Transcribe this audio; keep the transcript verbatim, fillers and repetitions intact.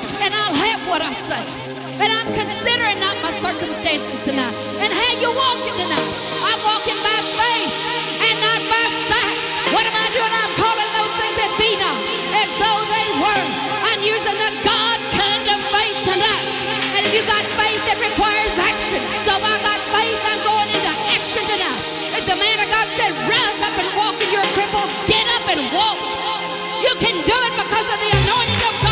and I'll have what I say. And I'm considering not my circumstances tonight. And how you walking tonight? I'm walking by faith and not by sight. What am I doing? I'm calling those things that be not as though they were. I'm using the God kind of faith tonight. And if you got faith, it requires action. So I got faith, I'm going into action tonight. If the man of God said, rise up and walk, and you're crippled, get up and walk. You can do it because of the anointing of God.